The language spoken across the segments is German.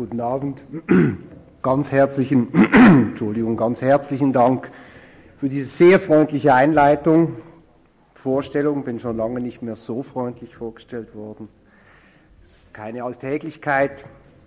Guten Abend. Ganz herzlichen Dank für diese sehr freundliche Einleitung, Vorstellung. Bin schon lange nicht mehr so freundlich vorgestellt worden. Es ist keine Alltäglichkeit,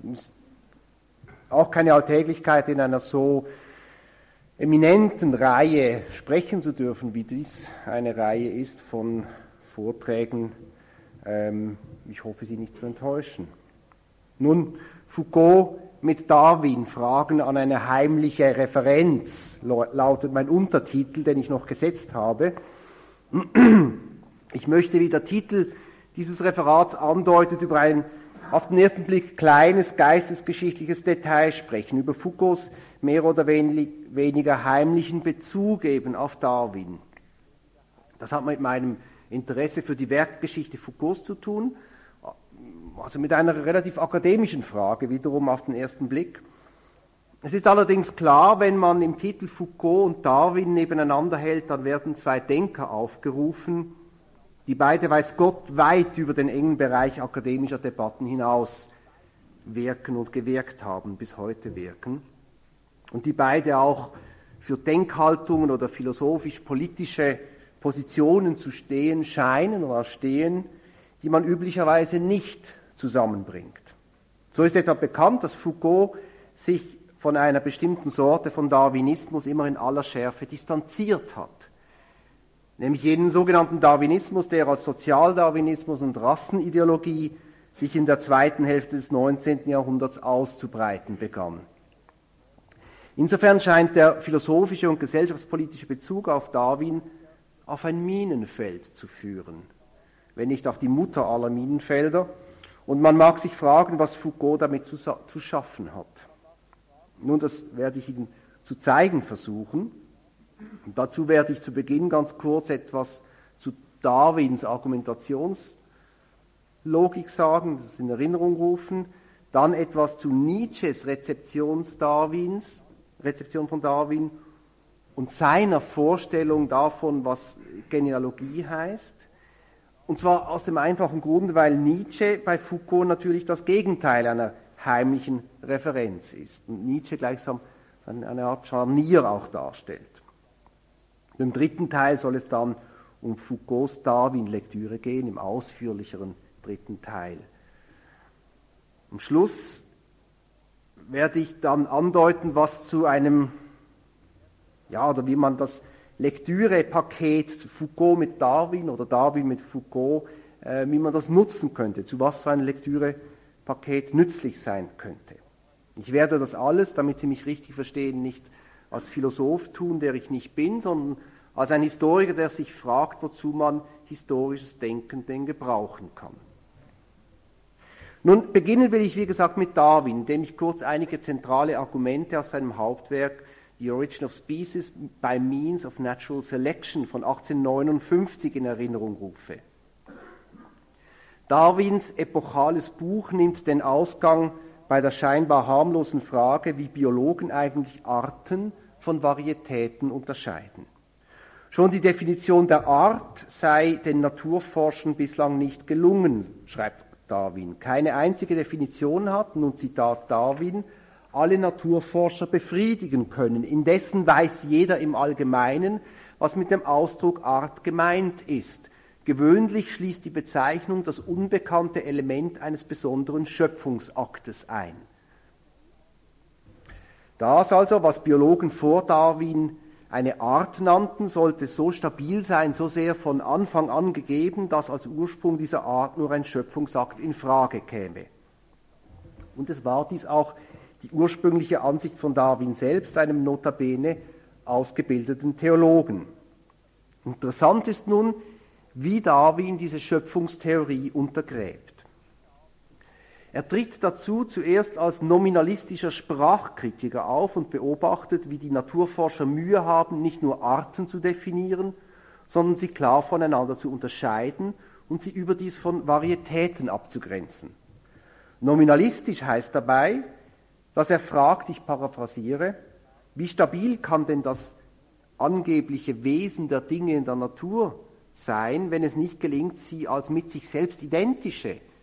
auch keine Alltäglichkeit, in einer so eminenten Reihe sprechen zu dürfen, wie dies eine Reihe ist von Vorträgen. Ich hoffe, Sie nicht zu enttäuschen. Nun, Foucault mit Darwin, Fragen an eine heimliche Referenz, lautet mein Untertitel, den ich noch gesetzt habe. Ich möchte, wie der Titel dieses Referats andeutet, über ein auf den ersten Blick kleines geistesgeschichtliches Detail sprechen, über Foucaults mehr oder weniger heimlichen Bezug eben auf Darwin. Das hat mit meinem Interesse für die Werkgeschichte Foucaults zu tun, also mit einer relativ akademischen Frage, wiederum auf den ersten Blick. Es ist allerdings klar, wenn man im Titel Foucault und Darwin nebeneinander hält, dann werden zwei Denker aufgerufen, die beide, weiß Gott, weit über den engen Bereich akademischer Debatten hinaus wirken und gewirkt haben, bis heute wirken. Und die beide auch für Denkhaltungen oder philosophisch-politische Positionen zu stehen scheinen oder stehen, die man üblicherweise nicht zusammenbringt. So ist etwa bekannt, dass Foucault sich von einer bestimmten Sorte von Darwinismus immer in aller Schärfe distanziert hat. Nämlich jenen sogenannten Darwinismus, der als Sozialdarwinismus und Rassenideologie sich in der zweiten Hälfte des 19. Jahrhunderts auszubreiten begann. Insofern scheint der philosophische und gesellschaftspolitische Bezug auf Darwin auf ein Minenfeld zu führen, wenn nicht auf die Mutter aller Minenfelder. Und man mag sich fragen, was Foucault damit zu schaffen hat. Nun, das werde ich Ihnen zu zeigen versuchen. Und dazu werde ich zu Beginn ganz kurz etwas zu Darwins Argumentationslogik sagen, das in Erinnerung rufen, dann etwas zu Nietzsches Rezeption von Darwin und seiner Vorstellung davon, was Genealogie heißt. Und zwar aus dem einfachen Grund, weil Nietzsche bei Foucault natürlich das Gegenteil einer heimlichen Referenz ist und Nietzsche gleichsam eine Art Scharnier auch darstellt. Im dritten Teil soll es dann um Foucaults Darwin-Lektüre gehen, im ausführlicheren dritten Teil. Am Schluss werde ich dann andeuten, was zu einem, oder wie man das Lektürepaket Foucault mit Darwin oder Darwin mit Foucault, wie man das nutzen könnte, zu was so ein Lektürepaket nützlich sein könnte. Ich werde das alles, damit Sie mich richtig verstehen, nicht als Philosoph tun, der ich nicht bin, sondern als ein Historiker, der sich fragt, wozu man historisches Denken denn gebrauchen kann. Nun, beginnen will ich, wie gesagt, mit Darwin, indem ich kurz einige zentrale Argumente aus seinem Hauptwerk The Origin of Species by Means of Natural Selection von 1859 in Erinnerung rufe. Darwins epochales Buch nimmt den Ausgang bei der scheinbar harmlosen Frage, wie Biologen eigentlich Arten von Varietäten unterscheiden. Schon die Definition der Art sei den Naturforschern bislang nicht gelungen, schreibt Darwin. Keine einzige Definition hat, nun Zitat Darwin, alle Naturforscher befriedigen können. Indessen weiß jeder im Allgemeinen, was mit dem Ausdruck Art gemeint ist. Gewöhnlich schließt die Bezeichnung das unbekannte Element eines besonderen Schöpfungsaktes ein. Das also, was Biologen vor Darwin eine Art nannten, sollte so stabil sein, so sehr von Anfang an gegeben, dass als Ursprung dieser Art nur ein Schöpfungsakt in Frage käme. Und es war dies auch die ursprüngliche Ansicht von Darwin selbst, einem notabene ausgebildeten Theologen. Interessant ist nun, wie Darwin diese Schöpfungstheorie untergräbt. Er tritt dazu zuerst als nominalistischer Sprachkritiker auf und beobachtet, wie die Naturforscher Mühe haben, nicht nur Arten zu definieren, sondern sie klar voneinander zu unterscheiden und sie überdies von Varietäten abzugrenzen. Nominalistisch heißt dabei, dass er fragt, ich paraphrasiere, wie stabil kann denn das angebliche Wesen der Dinge in der Natur sein, wenn es nicht gelingt, sie als mit sich selbst identische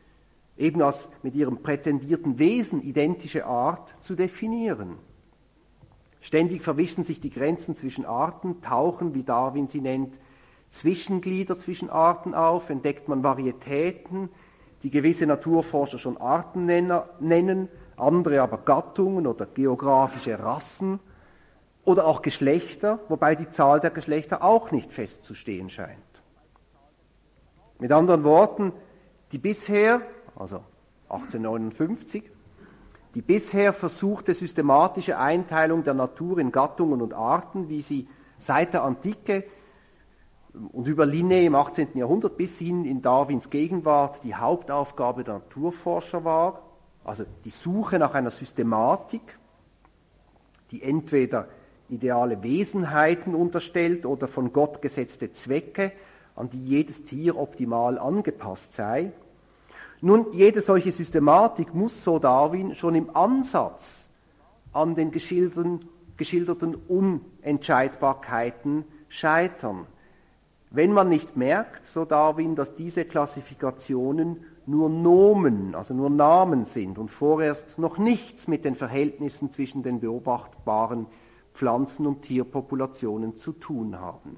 eben als mit ihrem prätendierten Wesen identische Art zu definieren. Ständig verwischen sich die Grenzen zwischen Arten, tauchen, wie Darwin sie nennt, Zwischenglieder zwischen Arten auf, entdeckt man Varietäten, die gewisse Naturforscher schon Arten nennen, andere aber Gattungen oder geografische Rassen oder auch Geschlechter, wobei die Zahl der Geschlechter auch nicht festzustehen scheint. Mit anderen Worten, die bisher, also 1859, die bisher versuchte systematische Einteilung der Natur in Gattungen und Arten, wie sie seit der Antike und über Linné im 18. Jahrhundert bis hin in Darwins Gegenwart die Hauptaufgabe der Naturforscher war, also die Suche nach einer Systematik, die entweder ideale Wesenheiten unterstellt oder von Gott gesetzte Zwecke, an die jedes Tier optimal angepasst sei. Nun, jede solche Systematik muss, so Darwin, schon im Ansatz an den geschilderten Unentscheidbarkeiten scheitern. Wenn man nicht merkt, so Darwin, dass diese Klassifikationen nur Nomen, also nur Namen sind und vorerst noch nichts mit den Verhältnissen zwischen den beobachtbaren Pflanzen- und Tierpopulationen zu tun haben.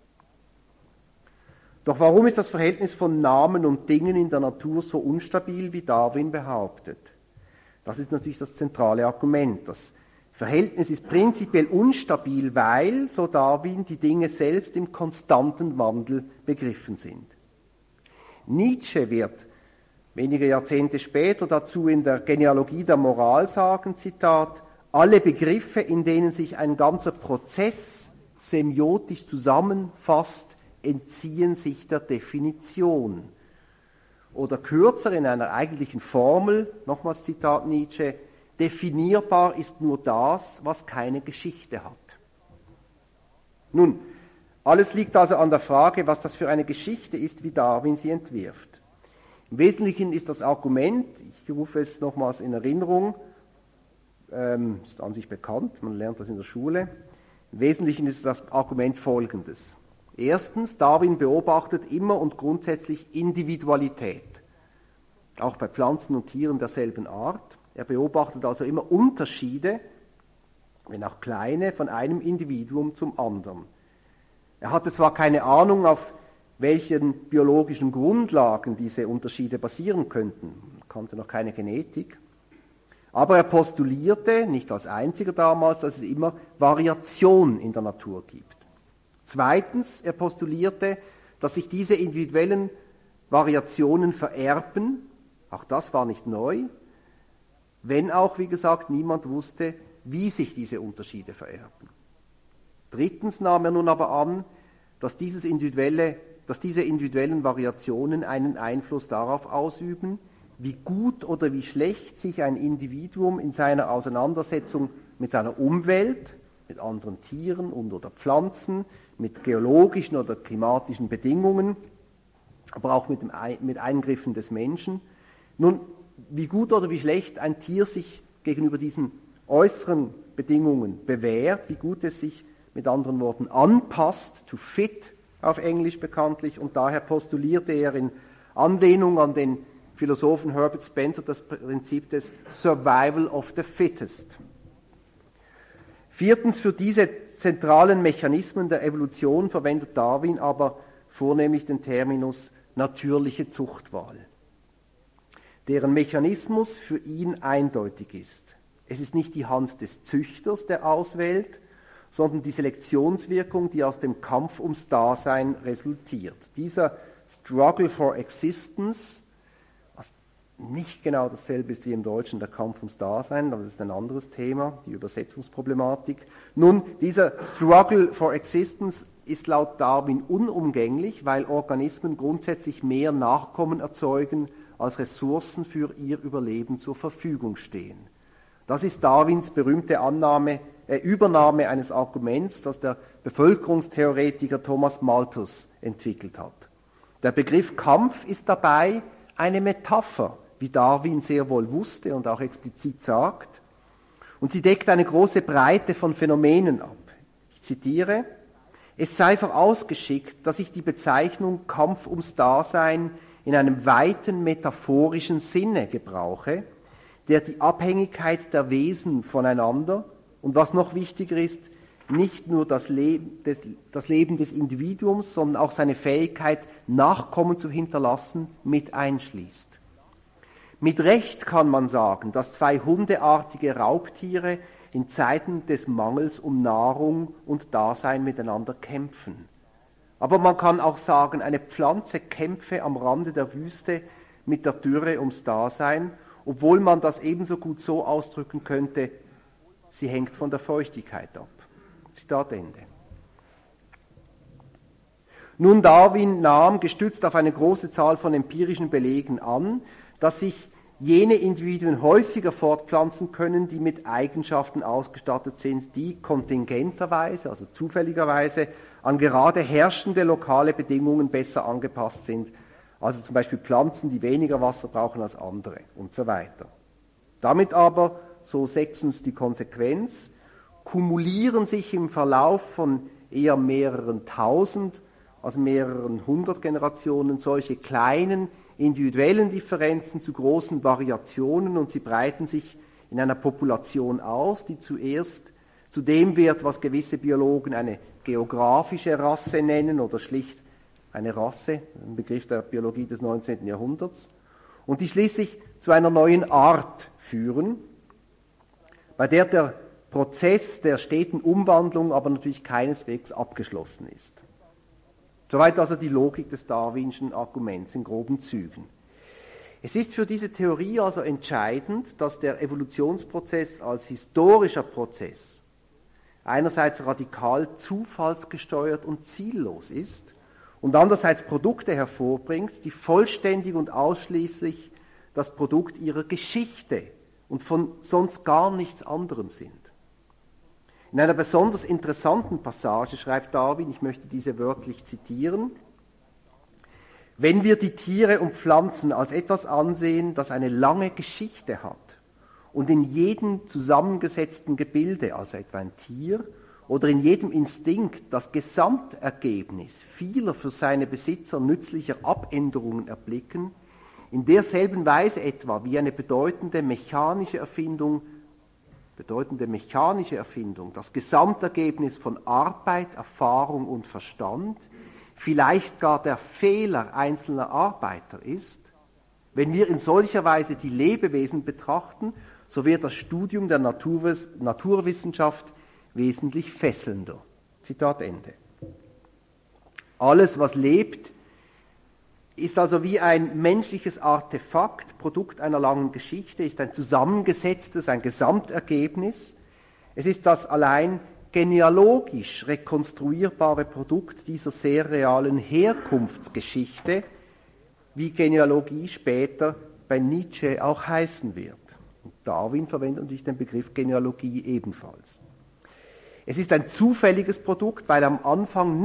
Doch warum ist das Verhältnis von Namen und Dingen in der Natur so unstabil, wie Darwin behauptet? Das ist natürlich das zentrale Argument. Das Verhältnis ist prinzipiell unstabil, weil, so Darwin, die Dinge selbst im konstanten Wandel begriffen sind. Nietzsche wird wenige Jahrzehnte später dazu in der Genealogie der Moral sagen, Zitat, alle Begriffe, in denen sich ein ganzer Prozess semiotisch zusammenfasst, entziehen sich der Definition. Oder kürzer in einer eigentlichen Formel, nochmals Zitat Nietzsche, definierbar ist nur das, was keine Geschichte hat. Nun, alles liegt also an der Frage, was das für eine Geschichte ist, wie Darwin sie entwirft. Im Wesentlichen ist das Argument, ich rufe es nochmals in Erinnerung, ist an sich bekannt, man lernt das in der Schule, im Wesentlichen ist das Argument folgendes. Erstens, Darwin beobachtet immer und grundsätzlich Individualität, auch bei Pflanzen und Tieren derselben Art. Er beobachtet also immer Unterschiede, wenn auch kleine, von einem Individuum zum anderen. Er hatte zwar keine Ahnung, auf welchen biologischen Grundlagen diese Unterschiede basieren könnten, er kannte noch keine Genetik, aber er postulierte, nicht als einziger damals, dass es immer Variation in der Natur gibt. Zweitens, er postulierte, dass sich diese individuellen Variationen vererben, auch das war nicht neu, wenn auch, wie gesagt, niemand wusste, wie sich diese Unterschiede vererben. Drittens nahm er nun aber an, dass diese individuellen Variationen einen Einfluss darauf ausüben, wie gut oder wie schlecht sich ein Individuum in seiner Auseinandersetzung mit seiner Umwelt, mit anderen Tieren und oder Pflanzen, mit geologischen oder klimatischen Bedingungen, aber auch mit Eingriffen des Menschen. Nun, wie gut oder wie schlecht ein Tier sich gegenüber diesen äußeren Bedingungen bewährt, wie gut es sich mit anderen Worten anpasst, to fit auf Englisch bekanntlich, und daher postulierte er in Anlehnung an den Philosophen Herbert Spencer das Prinzip des Survival of the Fittest. Viertens, für diese zentralen Mechanismen der Evolution verwendet Darwin aber vornehmlich den Terminus natürliche Zuchtwahl, deren Mechanismus für ihn eindeutig ist. Es ist nicht die Hand des Züchters, der auswählt, sondern die Selektionswirkung, die aus dem Kampf ums Dasein resultiert. Dieser Struggle for Existence, was nicht genau dasselbe ist wie im Deutschen der Kampf ums Dasein, aber das ist ein anderes Thema, die Übersetzungsproblematik. Nun, dieser Struggle for Existence ist laut Darwin unumgänglich, weil Organismen grundsätzlich mehr Nachkommen erzeugen, als Ressourcen für ihr Überleben zur Verfügung stehen. Das ist Darwins berühmte Übernahme eines Arguments, das der Bevölkerungstheoretiker Thomas Malthus entwickelt hat. Der Begriff Kampf ist dabei eine Metapher, wie Darwin sehr wohl wusste und auch explizit sagt, und sie deckt eine große Breite von Phänomenen ab. Ich zitiere, es sei vorausgeschickt, dass sich die Bezeichnung Kampf ums Dasein in einem weiten metaphorischen Sinne gebrauche, der die Abhängigkeit der Wesen voneinander und was noch wichtiger ist, nicht nur das Leben des Individuums, sondern auch seine Fähigkeit, Nachkommen zu hinterlassen, mit einschließt. Mit Recht kann man sagen, dass zwei hundeartige Raubtiere in Zeiten des Mangels um Nahrung und Dasein miteinander kämpfen. Aber man kann auch sagen, eine Pflanze kämpfe am Rande der Wüste mit der Dürre ums Dasein, obwohl man das ebenso gut so ausdrücken könnte, sie hängt von der Feuchtigkeit ab. Zitat Ende. Nun, Darwin nahm, gestützt auf eine große Zahl von empirischen Belegen an, dass sich jene Individuen häufiger fortpflanzen können, die mit Eigenschaften ausgestattet sind, die kontingenterweise, also zufälligerweise, an gerade herrschende lokale Bedingungen besser angepasst sind, also zum Beispiel Pflanzen, die weniger Wasser brauchen als andere und so weiter. Damit aber, so sechstens die Konsequenz, kumulieren sich im Verlauf von eher mehreren tausend, also mehreren hundert Generationen solche kleinen individuellen Differenzen zu großen Variationen und sie breiten sich in einer Population aus, die zuerst zu dem wird, was gewisse Biologen eine geografische Rasse nennen oder schlicht eine Rasse, ein Begriff der Biologie des 19. Jahrhunderts, und die schließlich zu einer neuen Art führen, bei der der Prozess der steten Umwandlung aber natürlich keineswegs abgeschlossen ist. Soweit also die Logik des Darwinschen Arguments in groben Zügen. Es ist für diese Theorie also entscheidend, dass der Evolutionsprozess als historischer Prozess einerseits radikal zufallsgesteuert und ziellos ist und andererseits Produkte hervorbringt, die vollständig und ausschließlich das Produkt ihrer Geschichte und von sonst gar nichts anderem sind. In einer besonders interessanten Passage schreibt Darwin, ich möchte diese wörtlich zitieren: Wenn wir die Tiere und Pflanzen als etwas ansehen, das eine lange Geschichte hat und in jedem zusammengesetzten Gebilde, also etwa ein Tier, oder in jedem Instinkt das Gesamtergebnis vieler für seine Besitzer nützlicher Abänderungen erblicken, in derselben Weise etwa wie eine bedeutende mechanische Erfindung, das Gesamtergebnis von Arbeit, Erfahrung und Verstand, vielleicht gar der Fehler einzelner Arbeiter ist, wenn wir in solcher Weise die Lebewesen betrachten, so wird das Studium der Naturwissenschaft wesentlich fesselnder. Zitat Ende. Alles, was lebt, ist also wie ein menschliches Artefakt, Produkt einer langen Geschichte, ist ein zusammengesetztes, ein Gesamtergebnis. Es ist das allein genealogisch rekonstruierbare Produkt dieser sehr realen Herkunftsgeschichte, wie Genealogie später bei Nietzsche auch heißen wird. Und Darwin verwendet natürlich den Begriff Genealogie ebenfalls. Es ist ein zufälliges Produkt, weil am Anfang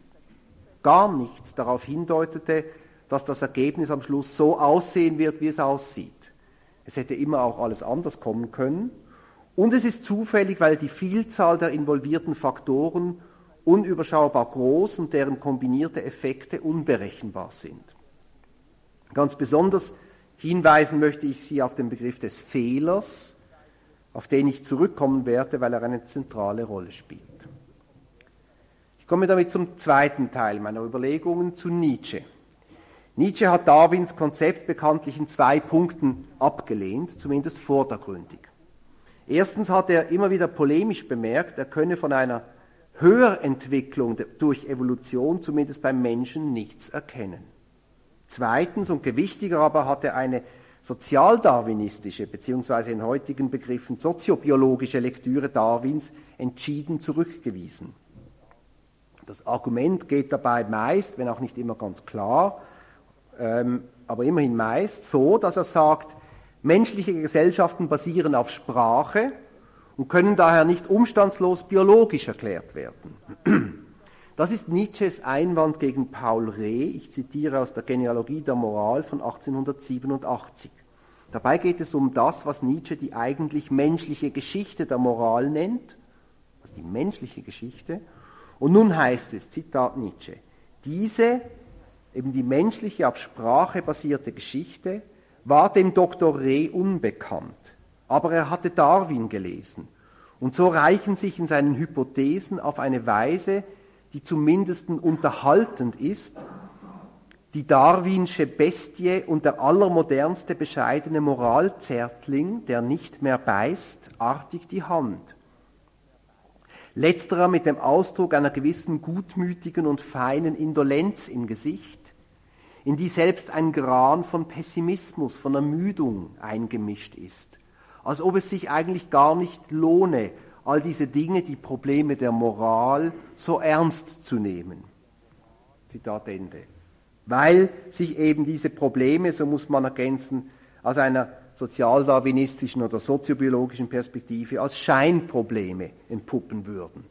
gar nichts darauf hindeutete, dass das Ergebnis am Schluss so aussehen wird, wie es aussieht. Es hätte immer auch alles anders kommen können. Und es ist zufällig, weil die Vielzahl der involvierten Faktoren unüberschaubar groß und deren kombinierte Effekte unberechenbar sind. Ganz besonders hinweisen möchte ich Sie auf den Begriff des Fehlers, auf den ich zurückkommen werde, weil er eine zentrale Rolle spielt. Ich komme damit zum zweiten Teil meiner Überlegungen zu Nietzsche. Nietzsche hat Darwins Konzept bekanntlich in 2 Punkten abgelehnt, zumindest vordergründig. Erstens hat er immer wieder polemisch bemerkt, er könne von einer Höherentwicklung durch Evolution, zumindest beim Menschen, nichts erkennen. Zweitens und gewichtiger aber hat er eine sozialdarwinistische bzw. in heutigen Begriffen soziobiologische Lektüre Darwins entschieden zurückgewiesen. Das Argument geht dabei meist, wenn auch nicht immer ganz klar, aber immerhin meist so, dass er sagt, menschliche Gesellschaften basieren auf Sprache und können daher nicht umstandslos biologisch erklärt werden. Das ist Nietzsches Einwand gegen Paul Rée, ich zitiere aus der Genealogie der Moral von 1887. Dabei geht es um das, was Nietzsche die eigentlich menschliche Geschichte der Moral nennt, also die menschliche Geschichte. Und nun heißt es, Zitat Nietzsche, diese eben die menschliche, auf Sprache basierte Geschichte, war dem Dr. Reh unbekannt. Aber er hatte Darwin gelesen. Und so reichen sich in seinen Hypothesen auf eine Weise, die zumindest unterhaltend ist, die darwinsche Bestie und der allermodernste bescheidene Moralzärtling, der nicht mehr beißt, artig die Hand. Letzterer mit dem Ausdruck einer gewissen gutmütigen und feinen Indolenz im Gesicht, in die selbst ein Gran von Pessimismus, von Ermüdung eingemischt ist. Als ob es sich eigentlich gar nicht lohne, all diese Dinge, die Probleme der Moral, so ernst zu nehmen. Zitat Ende. Weil sich eben diese Probleme, so muss man ergänzen, aus einer sozialdarwinistischen oder soziobiologischen Perspektive als Scheinprobleme entpuppen würden.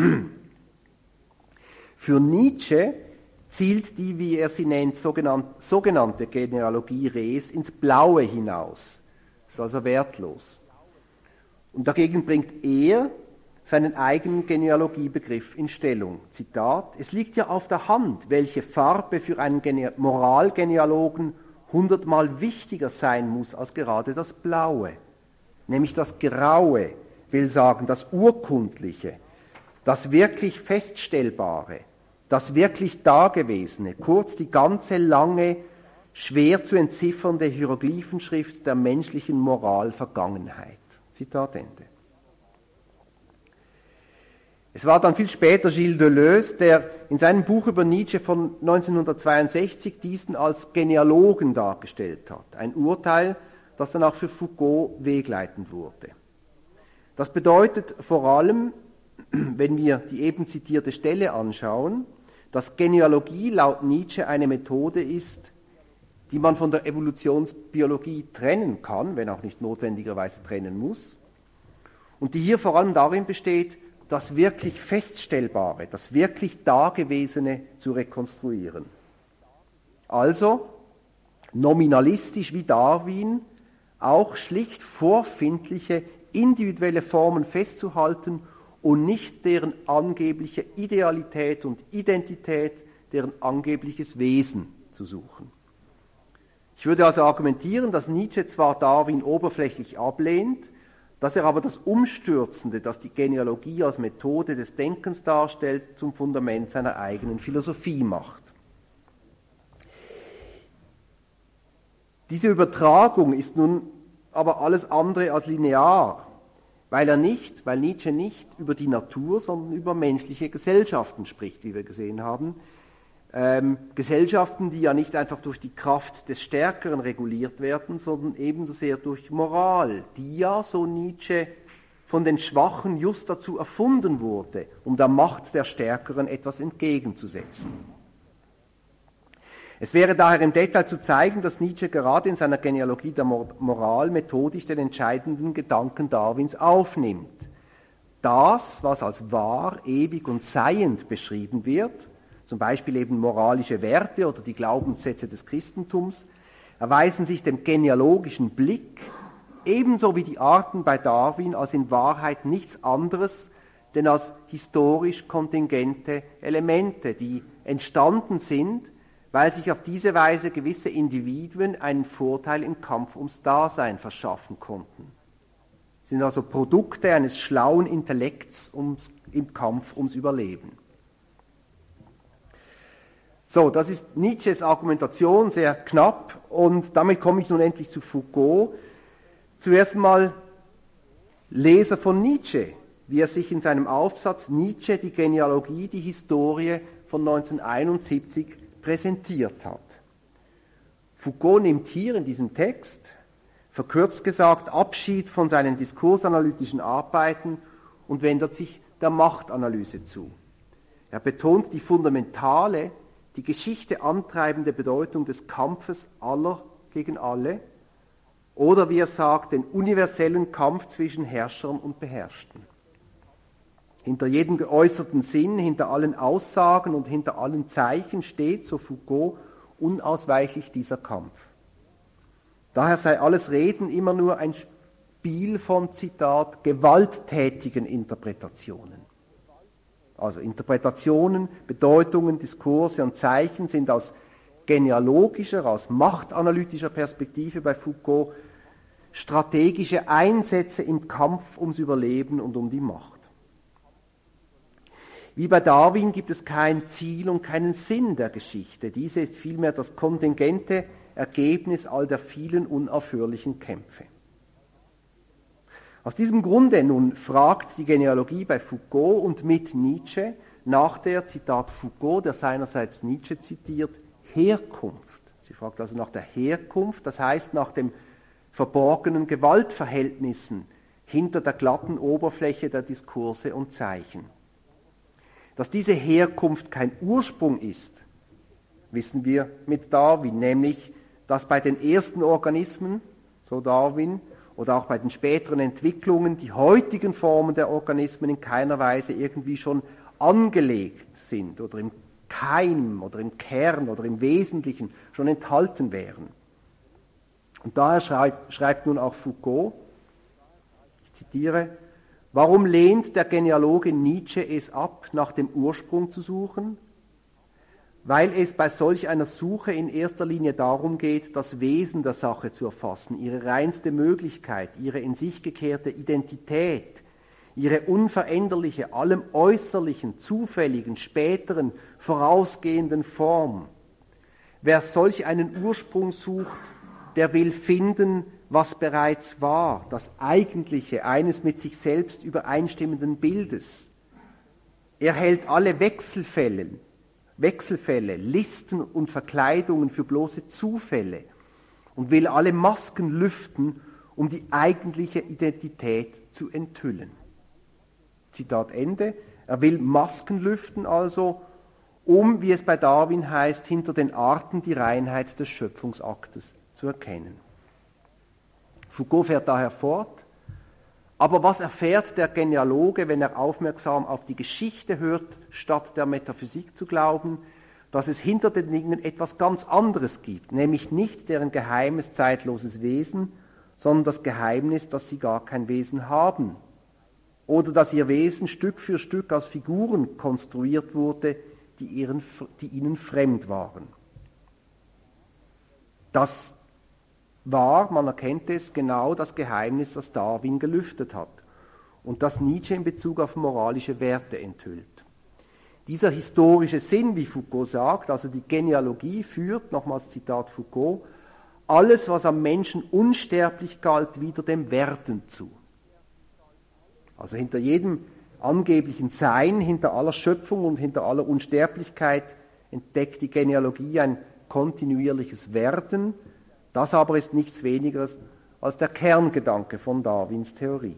Für Nietzsche zielt die, wie er sie nennt, sogenannte Genealogie Rehs ins Blaue hinaus. Ist also wertlos. Und dagegen bringt er seinen eigenen Genealogiebegriff in Stellung. Zitat: Es liegt ja auf der Hand, welche Farbe für einen Moralgenealogen 100-mal wichtiger sein muss als gerade das Blaue. Nämlich das Graue, will sagen das Urkundliche, das wirklich Feststellbare, das wirklich Dagewesene, kurz die ganze lange, schwer zu entziffernde Hieroglyphenschrift der menschlichen Moralvergangenheit. Zitat Ende. Es war dann viel später Gilles Deleuze, der in seinem Buch über Nietzsche von 1962 diesen als Genealogen dargestellt hat. Ein Urteil, das dann auch für Foucault wegleitend wurde. Das bedeutet vor allem, wenn wir die eben zitierte Stelle anschauen, dass Genealogie laut Nietzsche eine Methode ist, die man von der Evolutionsbiologie trennen kann, wenn auch nicht notwendigerweise trennen muss, und die hier vor allem darin besteht, das wirklich Feststellbare, das wirklich Dagewesene zu rekonstruieren. Also nominalistisch wie Darwin auch schlicht vorfindliche, individuelle Formen festzuhalten und nicht deren angebliche Idealität und Identität, deren angebliches Wesen zu suchen. Ich würde also argumentieren, dass Nietzsche zwar Darwin oberflächlich ablehnt, dass er aber das Umstürzende, das die Genealogie als Methode des Denkens darstellt, zum Fundament seiner eigenen Philosophie macht. Diese Übertragung ist nun aber alles andere als linear, weil Nietzsche nicht über die Natur, sondern über menschliche Gesellschaften spricht, wie wir gesehen haben. Gesellschaften, die ja nicht einfach durch die Kraft des Stärkeren reguliert werden, sondern ebenso sehr durch Moral, die ja, so Nietzsche, von den Schwachen just dazu erfunden wurde, um der Macht der Stärkeren etwas entgegenzusetzen. Es wäre daher im Detail zu zeigen, dass Nietzsche gerade in seiner Genealogie der Moral methodisch den entscheidenden Gedanken Darwins aufnimmt. Das, was als wahr, ewig und seiend beschrieben wird, zum Beispiel eben moralische Werte oder die Glaubenssätze des Christentums, erweisen sich dem genealogischen Blick ebenso wie die Arten bei Darwin als in Wahrheit nichts anderes denn als historisch kontingente Elemente, die entstanden sind, weil sich auf diese Weise gewisse Individuen einen Vorteil im Kampf ums Dasein verschaffen konnten. Sie sind also Produkte eines schlauen Intellekts im Kampf ums Überleben. So, das ist Nietzsches Argumentation, sehr knapp, und damit komme ich nun endlich zu Foucault. Zuerst mal Leser von Nietzsche, wie er sich in seinem Aufsatz Nietzsche, die Genealogie, die Historie von 1971 präsentiert hat. Foucault nimmt hier in diesem Text, verkürzt gesagt, Abschied von seinen diskursanalytischen Arbeiten und wendet sich der Machtanalyse zu. Er betont die fundamentale, die Geschichte antreibende Bedeutung des Kampfes aller gegen alle oder, wie er sagt, den universellen Kampf zwischen Herrschern und Beherrschten. Hinter jedem geäußerten Sinn, hinter allen Aussagen und hinter allen Zeichen steht, so Foucault, unausweichlich dieser Kampf. Daher sei alles Reden immer nur ein Spiel von, Zitat, gewalttätigen Interpretationen. Also Interpretationen, Bedeutungen, Diskurse und Zeichen sind aus genealogischer, aus machtanalytischer Perspektive bei Foucault strategische Einsätze im Kampf ums Überleben und um die Macht. Wie bei Darwin gibt es kein Ziel und keinen Sinn der Geschichte. Diese ist vielmehr das kontingente Ergebnis all der vielen unaufhörlichen Kämpfe. Aus diesem Grunde nun fragt die Genealogie bei Foucault und mit Nietzsche nach der, Zitat Foucault, der seinerseits Nietzsche zitiert, Herkunft. Sie fragt also nach der Herkunft, das heißt nach dem verborgenen Gewaltverhältnissen hinter der glatten Oberfläche der Diskurse und Zeichen. Dass diese Herkunft kein Ursprung ist, wissen wir mit Darwin, nämlich, dass bei den ersten Organismen, so Darwin, oder auch bei den späteren Entwicklungen die heutigen Formen der Organismen in keiner Weise irgendwie schon angelegt sind oder im Keim oder im Kern oder im Wesentlichen schon enthalten wären. Und daher schreibt nun auch Foucault, ich zitiere, warum lehnt der Genealoge Nietzsche es ab, nach dem Ursprung zu suchen? Weil es bei solch einer Suche in erster Linie darum geht, das Wesen der Sache zu erfassen, ihre reinste Möglichkeit, ihre in sich gekehrte Identität, ihre unveränderliche, allem äußerlichen, zufälligen, späteren, vorausgehenden Form. Wer solch einen Ursprung sucht, der will finden, was bereits war, das Eigentliche eines mit sich selbst übereinstimmenden Bildes. Er hält alle Wechselfälle, Listen und Verkleidungen für bloße Zufälle und will alle Masken lüften, um die eigentliche Identität zu enthüllen. Zitat Ende. Er will Masken lüften also, um, wie es bei Darwin heißt, hinter den Arten die Reinheit des Schöpfungsaktes zu erkennen. Foucault fährt daher fort, aber was erfährt der Genealoge, wenn er aufmerksam auf die Geschichte hört, statt der Metaphysik zu glauben, dass es hinter den Dingen etwas ganz anderes gibt, nämlich nicht deren geheimes, zeitloses Wesen, sondern das Geheimnis, dass sie gar kein Wesen haben oder dass ihr Wesen Stück für Stück aus Figuren konstruiert wurde, die ihnen fremd waren. Das war, man erkennt es, genau das Geheimnis, das Darwin gelüftet hat und das Nietzsche in Bezug auf moralische Werte enthüllt. Dieser historische Sinn, wie Foucault sagt, also die Genealogie führt, nochmals Zitat Foucault, alles, was am Menschen unsterblich galt, wieder dem Werden zu. Also hinter jedem angeblichen Sein, hinter aller Schöpfung und hinter aller Unsterblichkeit entdeckt die Genealogie ein kontinuierliches Werden. Das aber ist nichts weniger als der Kerngedanke von Darwins Theorie.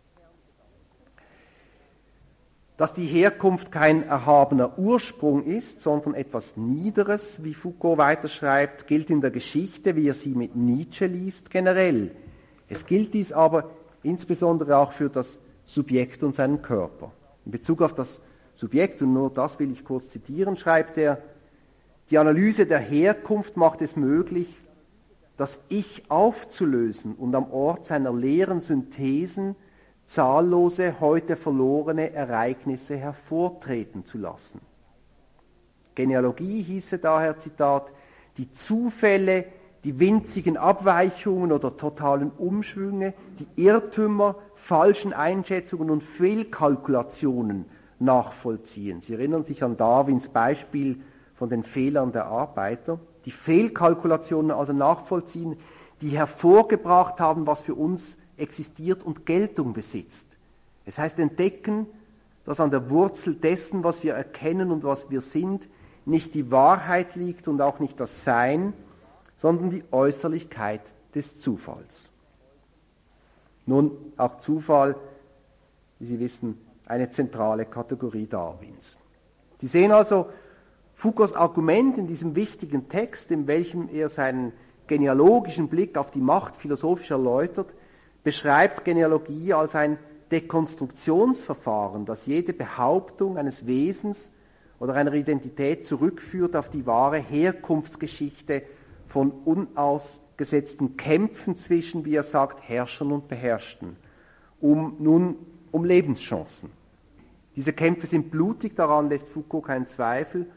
Dass die Herkunft kein erhabener Ursprung ist, sondern etwas Niederes, wie Foucault weiterschreibt, gilt in der Geschichte, wie er sie mit Nietzsche liest, generell. Es gilt dies aber insbesondere auch für das Subjekt und seinen Körper. In Bezug auf das Subjekt, und nur das will ich kurz zitieren, schreibt er, die Analyse der Herkunft macht es möglich, das Ich aufzulösen und am Ort seiner leeren Synthesen zahllose, heute verlorene Ereignisse hervortreten zu lassen. Genealogie hieße daher, Zitat, die Zufälle, die winzigen Abweichungen oder totalen Umschwünge, die Irrtümer, falschen Einschätzungen und Fehlkalkulationen nachvollziehen. Sie erinnern sich an Darwins Beispiel von den Fehlern der Arbeiter. Die Fehlkalkulationen also nachvollziehen, die hervorgebracht haben, was für uns existiert und Geltung besitzt. Es heißt entdecken, dass an der Wurzel dessen, was wir erkennen und was wir sind, nicht die Wahrheit liegt und auch nicht das Sein, sondern die Äußerlichkeit des Zufalls. Nun, auch Zufall, wie Sie wissen, eine zentrale Kategorie Darwins. Sie sehen also, Foucaults Argument in diesem wichtigen Text, in welchem er seinen genealogischen Blick auf die Macht philosophisch erläutert, beschreibt Genealogie als ein Dekonstruktionsverfahren, das jede Behauptung eines Wesens oder einer Identität zurückführt auf die wahre Herkunftsgeschichte von unausgesetzten Kämpfen zwischen, wie er sagt, Herrschern und Beherrschten, um Lebenschancen. Diese Kämpfe sind blutig, daran lässt Foucault keinen Zweifel,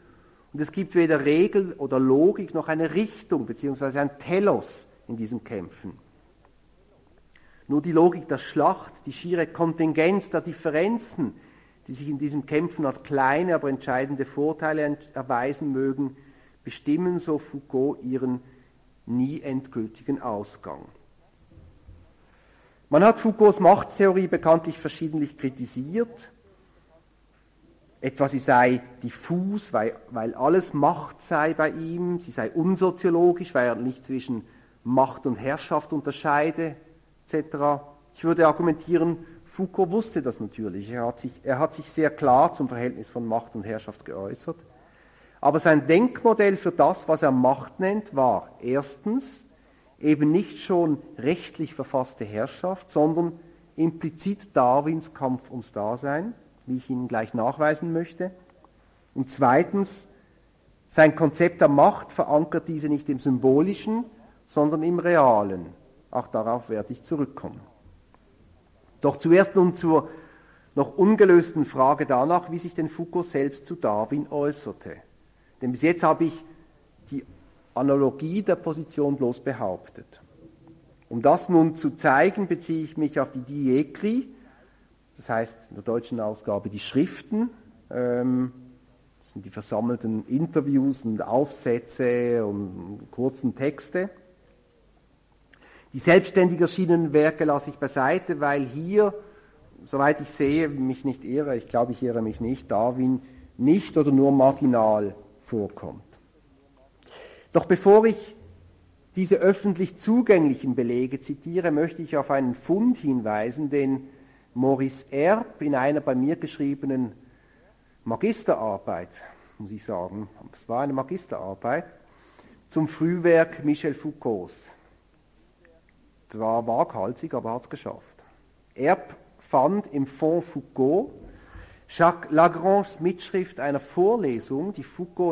Und es gibt weder Regel oder Logik noch eine Richtung bzw. ein Telos in diesen Kämpfen. Nur die Logik der Schlacht, die schiere Kontingenz der Differenzen, die sich in diesen Kämpfen als kleine, aber entscheidende Vorteile erweisen mögen, bestimmen, so Foucault, ihren nie endgültigen Ausgang. Man hat Foucaults Machttheorie bekanntlich verschiedentlich kritisiert. Etwa sie sei diffus, weil alles Macht sei bei ihm, sie sei unsoziologisch, weil er nicht zwischen Macht und Herrschaft unterscheide, etc. Ich würde argumentieren, Foucault wusste das natürlich. Er hat sich sehr klar zum Verhältnis von Macht und Herrschaft geäußert. Aber sein Denkmodell für das, was er Macht nennt, war erstens eben nicht schon rechtlich verfasste Herrschaft, sondern implizit Darwins Kampf ums Dasein, wie ich Ihnen gleich nachweisen möchte. Und zweitens, sein Konzept der Macht verankert diese nicht im Symbolischen, sondern im Realen. Auch darauf werde ich zurückkommen. Doch zuerst nun zur noch ungelösten Frage danach, wie sich denn Foucault selbst zu Darwin äußerte. Denn bis jetzt habe ich die Analogie der Position bloß behauptet. Um das nun zu zeigen, beziehe ich mich auf die Diekri, das heißt in der deutschen Ausgabe die Schriften, das sind die versammelten Interviews und Aufsätze und kurzen Texte. Die selbstständig erschienenen Werke lasse ich beiseite, weil hier, soweit ich sehe, mich nicht irre, ich glaube, ich irre mich nicht, Darwin nicht oder nur marginal vorkommt. Doch bevor ich diese öffentlich zugänglichen Belege zitiere, möchte ich auf einen Fund hinweisen, den Maurice Erb in einer bei mir geschriebenen Magisterarbeit, muss ich sagen, es war eine Magisterarbeit, zum Frühwerk Michel Foucaults. Es war waghalsig, aber hat es geschafft. Erb fand im Fonds Foucault Jacques Lagranges Mitschrift einer Vorlesung, die Foucault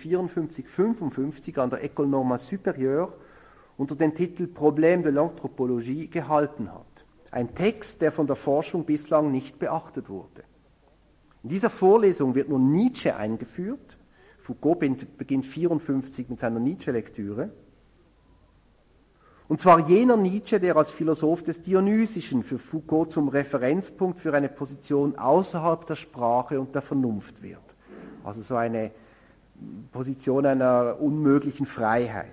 1954-55 an der École Normale Supérieure unter dem Titel Problème de l'Anthropologie gehalten hat. Ein Text, der von der Forschung bislang nicht beachtet wurde. In dieser Vorlesung wird nun Nietzsche eingeführt. Foucault beginnt 1954 mit seiner Nietzsche-Lektüre. Und zwar jener Nietzsche, der als Philosoph des Dionysischen für Foucault zum Referenzpunkt für eine Position außerhalb der Sprache und der Vernunft wird. Also so eine Position einer unmöglichen Freiheit.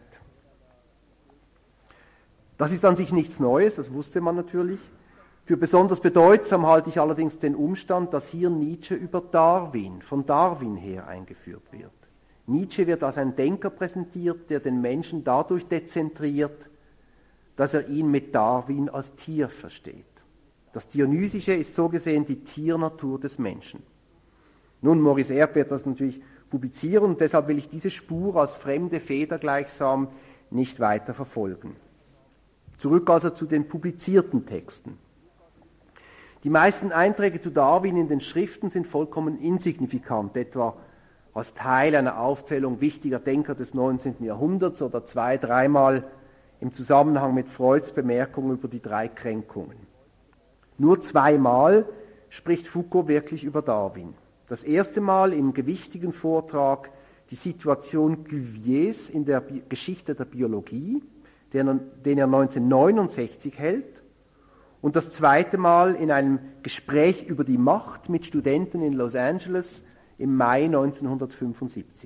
Das ist an sich nichts Neues, das wusste man natürlich. Für besonders bedeutsam halte ich allerdings den Umstand, dass hier Nietzsche über Darwin, von Darwin her eingeführt wird. Nietzsche wird als ein Denker präsentiert, der den Menschen dadurch dezentriert, dass er ihn mit Darwin als Tier versteht. Das Dionysische ist so gesehen die Tiernatur des Menschen. Nun, Maurice Erb wird das natürlich publizieren und deshalb will ich diese Spur als fremde Feder gleichsam nicht weiter verfolgen. Zurück also zu den publizierten Texten. Die meisten Einträge zu Darwin in den Schriften sind vollkommen insignifikant, etwa als Teil einer Aufzählung wichtiger Denker des 19. Jahrhunderts oder 2-, 3-mal im Zusammenhang mit Freuds Bemerkung über die 3 Kränkungen. Nur 2-mal spricht Foucault wirklich über Darwin. Das erste Mal im gewichtigen Vortrag Die Situation Cuviers in der Geschichte der Biologie, den er 1969 hält, und das zweite Mal in einem Gespräch über die Macht mit Studenten in Los Angeles im Mai 1975.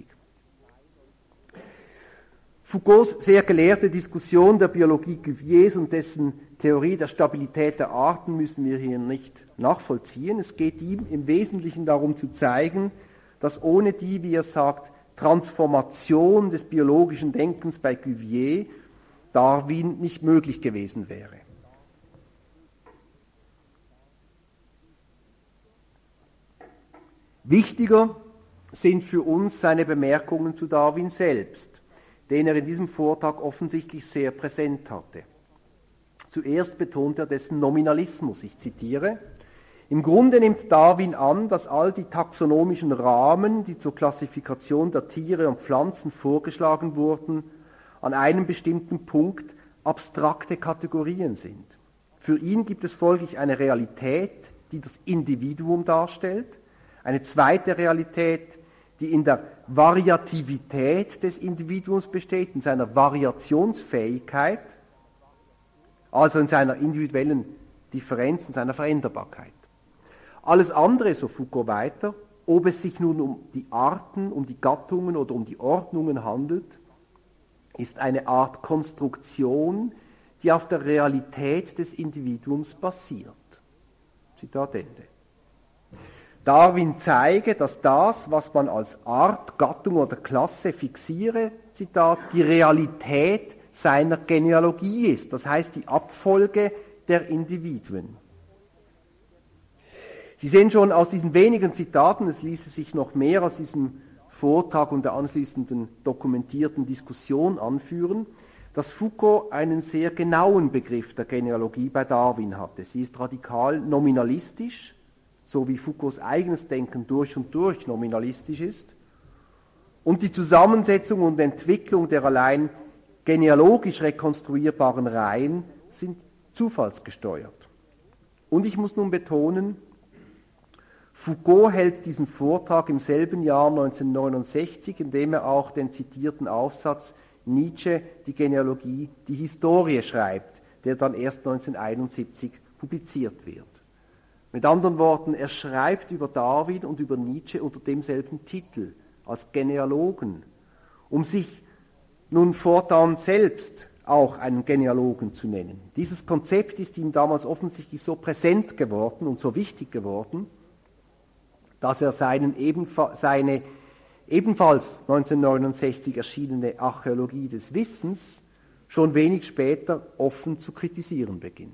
Foucaults sehr gelehrte Diskussion der Biologie Cuviers und dessen Theorie der Stabilität der Arten müssen wir hier nicht nachvollziehen. Es geht ihm im Wesentlichen darum zu zeigen, dass ohne die, wie er sagt, Transformation des biologischen Denkens bei Cuvier Darwin nicht möglich gewesen wäre. Wichtiger sind für uns seine Bemerkungen zu Darwin selbst, den er in diesem Vortrag offensichtlich sehr präsent hatte. Zuerst betont er dessen Nominalismus, ich zitiere: Im Grunde nimmt Darwin an, dass all die taxonomischen Rahmen, die zur Klassifikation der Tiere und Pflanzen vorgeschlagen wurden, an einem bestimmten Punkt abstrakte Kategorien sind. Für ihn gibt es folglich eine Realität, die das Individuum darstellt, eine zweite Realität, die in der Variativität des Individuums besteht, in seiner Variationsfähigkeit, also in seiner individuellen Differenz, in seiner Veränderbarkeit. Alles andere, so Foucault weiter, ob es sich nun um die Arten, um die Gattungen oder um die Ordnungen handelt, ist eine Art Konstruktion, die auf der Realität des Individuums basiert. Zitat Ende. Darwin zeige, dass das, was man als Art, Gattung oder Klasse fixiere, Zitat, die Realität seiner Genealogie ist, das heißt die Abfolge der Individuen. Sie sehen schon aus diesen wenigen Zitaten, es ließe sich noch mehr aus diesem Vortrag und der anschließenden dokumentierten Diskussion anführen, dass Foucault einen sehr genauen Begriff der Genealogie bei Darwin hatte. Sie ist radikal nominalistisch, so wie Foucaults eigenes Denken durch und durch nominalistisch ist. Und die Zusammensetzung und Entwicklung der allein genealogisch rekonstruierbaren Reihen sind zufallsgesteuert. Und ich muss nun betonen, Foucault hält diesen Vortrag im selben Jahr 1969, in dem er auch den zitierten Aufsatz Nietzsche, die Genealogie, die Historie schreibt, der dann erst 1971 publiziert wird. Mit anderen Worten, er schreibt über Darwin und über Nietzsche unter demselben Titel, als Genealogen, um sich nun fortan selbst auch einen Genealogen zu nennen. Dieses Konzept ist ihm damals offensichtlich so präsent geworden und so wichtig geworden, dass er seine ebenfalls 1969 erschienene Archäologie des Wissens schon wenig später offen zu kritisieren beginnt.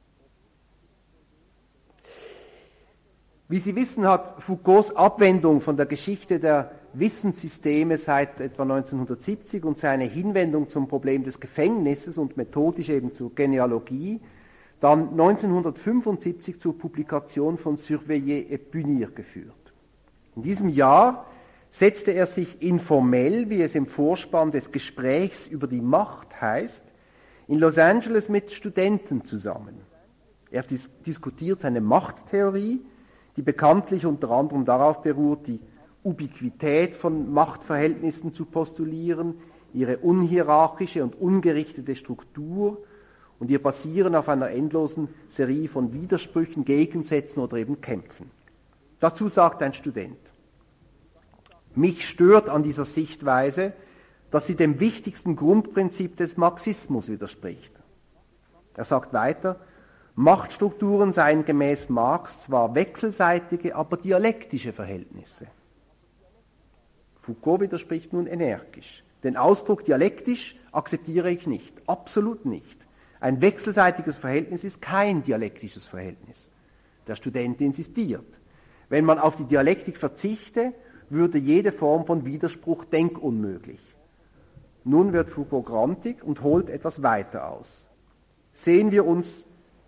Wie Sie wissen, hat Foucaults Abwendung von der Geschichte der Wissenssysteme seit etwa 1970 und seine Hinwendung zum Problem des Gefängnisses und methodisch eben zur Genealogie dann 1975 zur Publikation von Surveiller et Punir geführt. In diesem Jahr setzte er sich informell, wie es im Vorspann des Gesprächs über die Macht heißt, in Los Angeles mit Studenten zusammen. Er diskutiert seine Machttheorie, die bekanntlich unter anderem darauf beruht, die Ubiquität von Machtverhältnissen zu postulieren, ihre unhierarchische und ungerichtete Struktur und ihr Basieren auf einer endlosen Serie von Widersprüchen, Gegensätzen oder eben Kämpfen. Dazu sagt ein Student: Mich stört an dieser Sichtweise, dass sie dem wichtigsten Grundprinzip des Marxismus widerspricht. Er sagt weiter, Machtstrukturen seien gemäß Marx zwar wechselseitige, aber dialektische Verhältnisse. Foucault widerspricht nun energisch. Den Ausdruck dialektisch akzeptiere ich nicht, absolut nicht. Ein wechselseitiges Verhältnis ist kein dialektisches Verhältnis. Der Student insistiert. Wenn man auf die Dialektik verzichte, würde jede Form von Widerspruch denkunmöglich. Nun wird Foucault grantig und holt etwas weiter aus. Sehen wir uns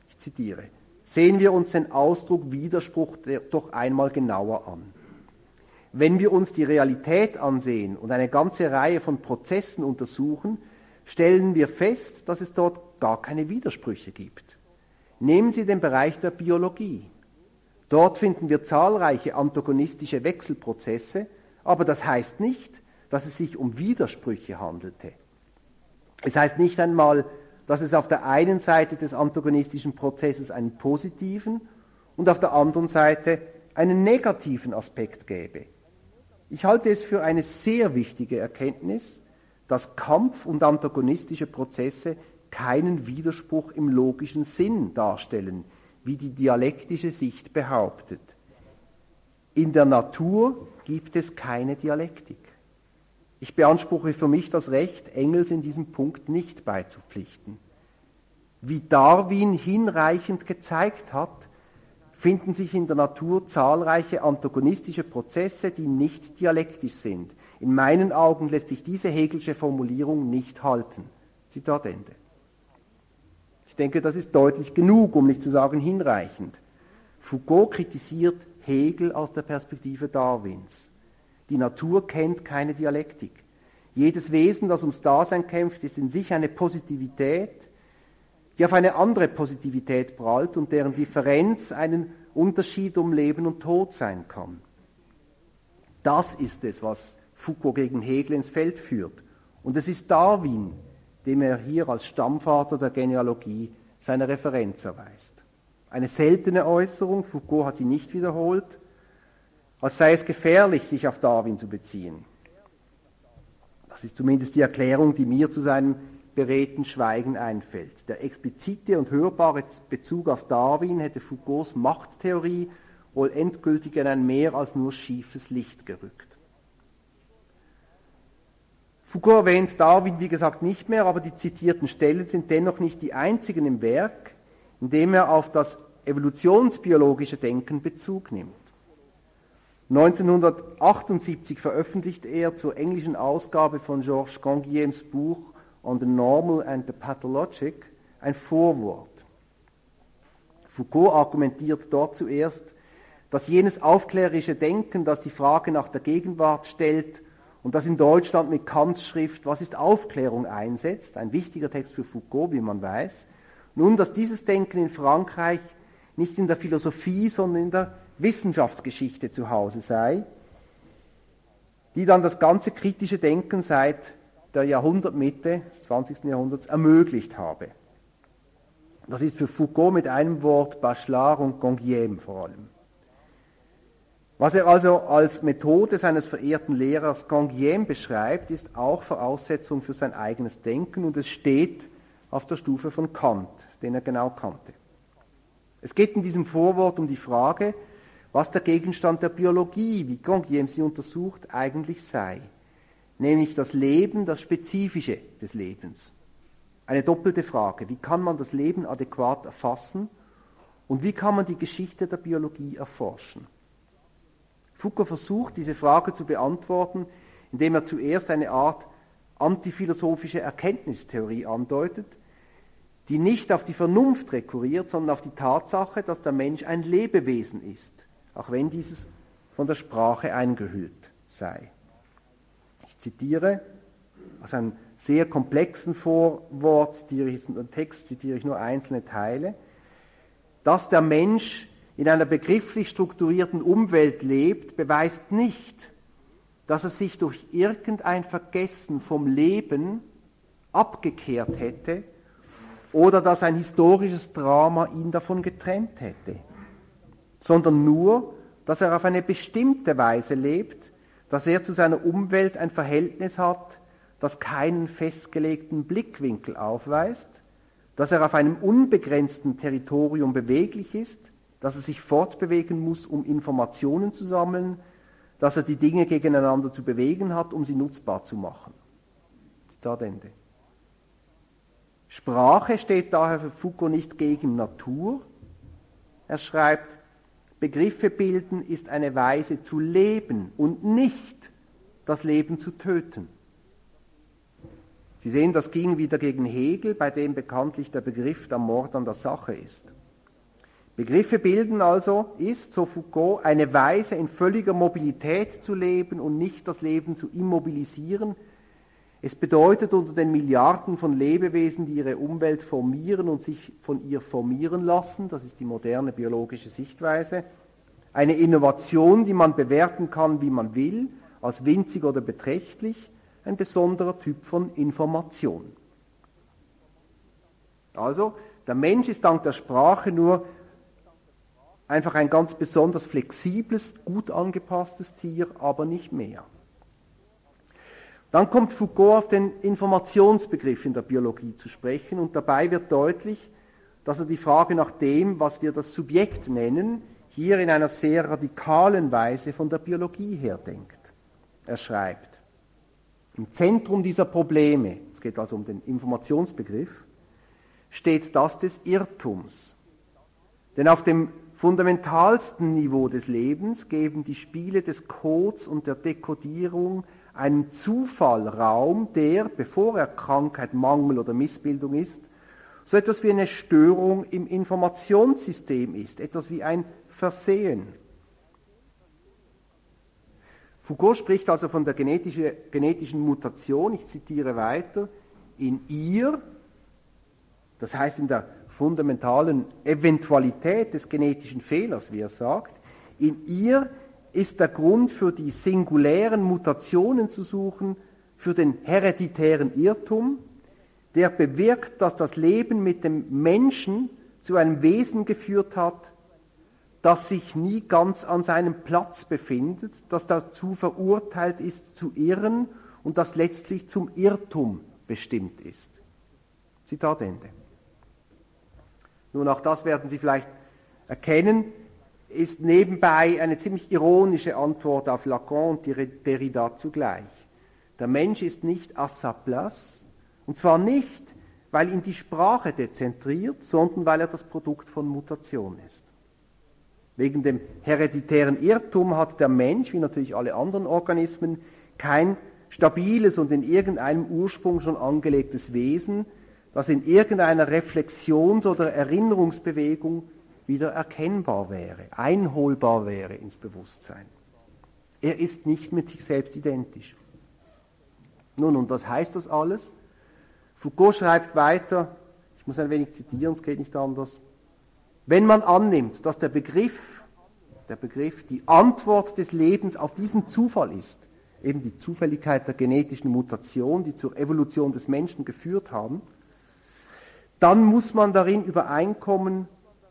den Ausdruck Widerspruch doch einmal genauer an. Wenn wir uns die Realität ansehen und eine ganze Reihe von Prozessen untersuchen, stellen wir fest, dass es dort gar keine Widersprüche gibt. Nehmen Sie den Bereich der Biologie. Dort finden wir zahlreiche antagonistische Wechselprozesse, aber das heißt nicht, dass es sich um Widersprüche handelte. Es heißt nicht einmal, dass es auf der einen Seite des antagonistischen Prozesses einen positiven und auf der anderen Seite einen negativen Aspekt gäbe. Ich halte es für eine sehr wichtige Erkenntnis, dass Kampf- und antagonistische Prozesse keinen Widerspruch im logischen Sinn darstellen, wie die dialektische Sicht behauptet. In der Natur gibt es keine Dialektik. Ich beanspruche für mich das Recht, Engels in diesem Punkt nicht beizupflichten. Wie Darwin hinreichend gezeigt hat, finden sich in der Natur zahlreiche antagonistische Prozesse, die nicht dialektisch sind. In meinen Augen lässt sich diese Hegelsche Formulierung nicht halten. Zitat Ende. Ich denke, das ist deutlich genug, um nicht zu sagen hinreichend. Foucault kritisiert Hegel aus der Perspektive Darwins. Die Natur kennt keine Dialektik. Jedes Wesen, das ums Dasein kämpft, ist in sich eine Positivität, die auf eine andere Positivität prallt und deren Differenz einen Unterschied um Leben und Tod sein kann. Das ist es, was Foucault gegen Hegel ins Feld führt. Und es ist Darwin, dem er hier als Stammvater der Genealogie seine Referenz erweist. Eine seltene Äußerung, Foucault hat sie nicht wiederholt, als sei es gefährlich, sich auf Darwin zu beziehen. Das ist zumindest die Erklärung, die mir zu seinem beredten Schweigen einfällt. Der explizite und hörbare Bezug auf Darwin hätte Foucaults Machttheorie wohl endgültig in ein mehr als nur schiefes Licht gerückt. Foucault erwähnt Darwin, wie gesagt, nicht mehr, aber die zitierten Stellen sind dennoch nicht die einzigen im Werk, in dem er auf das evolutionsbiologische Denken Bezug nimmt. 1978 veröffentlicht er zur englischen Ausgabe von Georges Canguilhèmes Buch On the Normal and the Pathologic ein Vorwort. Foucault argumentiert dort zuerst, dass jenes aufklärerische Denken, das die Frage nach der Gegenwart stellt und das in Deutschland mit Kants Schrift Was ist Aufklärung einsetzt, ein wichtiger Text für Foucault, wie man weiß, nun, dass dieses Denken in Frankreich nicht in der Philosophie, sondern in der Wissenschaftsgeschichte zu Hause sei, die dann das ganze kritische Denken seit der Jahrhundertmitte des 20. Jahrhunderts ermöglicht habe. Das ist für Foucault mit einem Wort Bachelard und Canguilhème vor allem. Was er also als Methode seines verehrten Lehrers Canguilhème beschreibt, ist auch Voraussetzung für sein eigenes Denken und es steht auf der Stufe von Kant, den er genau kannte. Es geht in diesem Vorwort um die Frage, was der Gegenstand der Biologie, wie Canguilhème sie untersucht, eigentlich sei. Nämlich das Leben, das Spezifische des Lebens. Eine doppelte Frage. Wie kann man das Leben adäquat erfassen und wie kann man die Geschichte der Biologie erforschen? Foucault versucht, diese Frage zu beantworten, indem er zuerst eine Art antiphilosophische Erkenntnistheorie andeutet, die nicht auf die Vernunft rekurriert, sondern auf die Tatsache, dass der Mensch ein Lebewesen ist, auch wenn dieses von der Sprache eingehüllt sei. Ich zitiere aus einem sehr komplexen Vorwort, zitiere ich nur einzelne Teile, dass der Mensch in einer begrifflich strukturierten Umwelt lebt, beweist nicht, dass er sich durch irgendein Vergessen vom Leben abgekehrt hätte oder dass ein historisches Drama ihn davon getrennt hätte, sondern nur, dass er auf eine bestimmte Weise lebt, dass er zu seiner Umwelt ein Verhältnis hat, das keinen festgelegten Blickwinkel aufweist, dass er auf einem unbegrenzten Territorium beweglich ist, dass er sich fortbewegen muss, um Informationen zu sammeln, dass er die Dinge gegeneinander zu bewegen hat, um sie nutzbar zu machen. Zitat Ende. Sprache steht daher für Foucault nicht gegen Natur. Er schreibt, Begriffe bilden ist eine Weise zu leben und nicht das Leben zu töten. Sie sehen, das ging wieder gegen Hegel, bei dem bekanntlich der Begriff der Mord an der Sache ist. Begriffe bilden also ist, so Foucault, eine Weise in völliger Mobilität zu leben und nicht das Leben zu immobilisieren. Es bedeutet unter den Milliarden von Lebewesen, die ihre Umwelt formieren und sich von ihr formieren lassen, das ist die moderne biologische Sichtweise, eine Innovation, die man bewerten kann, wie man will, als winzig oder beträchtlich, ein besonderer Typ von Information. Also, der Mensch ist dank der Sprache nur einfach ein ganz besonders flexibles, gut angepasstes Tier, aber nicht mehr. Dann kommt Foucault auf den Informationsbegriff in der Biologie zu sprechen und dabei wird deutlich, dass er die Frage nach dem, was wir das Subjekt nennen, hier in einer sehr radikalen Weise von der Biologie her denkt. Er schreibt, im Zentrum dieser Probleme, es geht also um den Informationsbegriff, steht das des Irrtums. Denn auf dem fundamentalsten Niveau des Lebens geben die Spiele des Codes und der Dekodierung einem Zufall Raum, der, bevor er Krankheit, Mangel oder Missbildung ist, so etwas wie eine Störung im Informationssystem ist, etwas wie ein Versehen. Foucault spricht also von der genetischen Mutation, ich zitiere weiter, in ihr, das heißt in der fundamentalen Eventualität des genetischen Fehlers, wie er sagt, in ihr ist der Grund für die singulären Mutationen zu suchen, für den hereditären Irrtum, der bewirkt, dass das Leben mit dem Menschen zu einem Wesen geführt hat, das sich nie ganz an seinem Platz befindet, das dazu verurteilt ist zu irren und das letztlich zum Irrtum bestimmt ist. Zitat Ende. Nun, auch das werden Sie vielleicht erkennen, ist nebenbei eine ziemlich ironische Antwort auf Lacan und Derrida zugleich. Der Mensch ist nicht à sa place, und zwar nicht, weil ihn die Sprache dezentriert, sondern weil er das Produkt von Mutation ist. Wegen dem hereditären Irrtum hat der Mensch, wie natürlich alle anderen Organismen, kein stabiles und in irgendeinem Ursprung schon angelegtes Wesen, das in irgendeiner Reflexions- oder Erinnerungsbewegung wieder erkennbar wäre, einholbar wäre ins Bewusstsein. Er ist nicht mit sich selbst identisch. Nun, und was heißt das alles? Foucault schreibt weiter, ich muss ein wenig zitieren, es geht nicht anders. Wenn man annimmt, dass der Begriff, die Antwort des Lebens auf diesen Zufall ist, eben die Zufälligkeit der genetischen Mutation, die zur Evolution des Menschen geführt haben, dann muss man darin übereinkommen,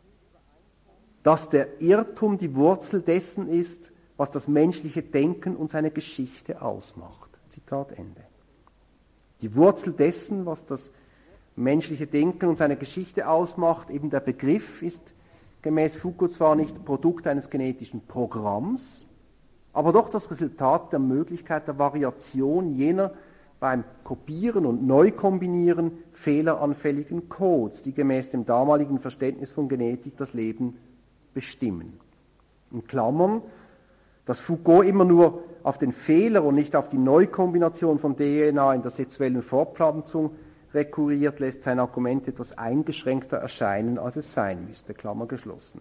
dass der Irrtum die Wurzel dessen ist, was das menschliche Denken und seine Geschichte ausmacht. Zitat Ende. Die Wurzel dessen, was das menschliche Denken und seine Geschichte ausmacht, eben der Begriff, ist gemäß Foucault zwar nicht Produkt eines genetischen Programms, aber doch das Resultat der Möglichkeit der Variation jener beim Kopieren und Neukombinieren fehleranfälligen Codes, die gemäß dem damaligen Verständnis von Genetik das Leben bestimmen. In Klammern, dass Foucault immer nur auf den Fehler und nicht auf die Neukombination von DNA in der sexuellen Fortpflanzung rekurriert, lässt sein Argument etwas eingeschränkter erscheinen, als es sein müsste. Klammer geschlossen.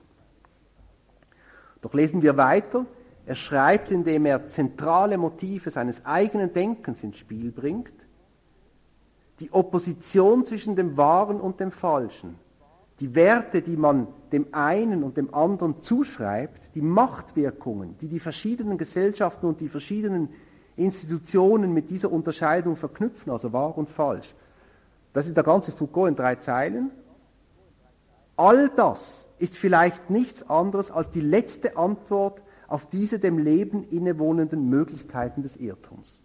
Doch lesen wir weiter. Er schreibt, indem er zentrale Motive seines eigenen Denkens ins Spiel bringt, die Opposition zwischen dem Wahren und dem Falschen, die Werte, die man dem einen und dem anderen zuschreibt, die Machtwirkungen, die die verschiedenen Gesellschaften und die verschiedenen Institutionen mit dieser Unterscheidung verknüpfen, also wahr und falsch. Das ist der ganze Foucault in 3 Zeilen. All das ist vielleicht nichts anderes als die letzte Antwort auf diese dem Leben innewohnenden Möglichkeiten des Irrtums.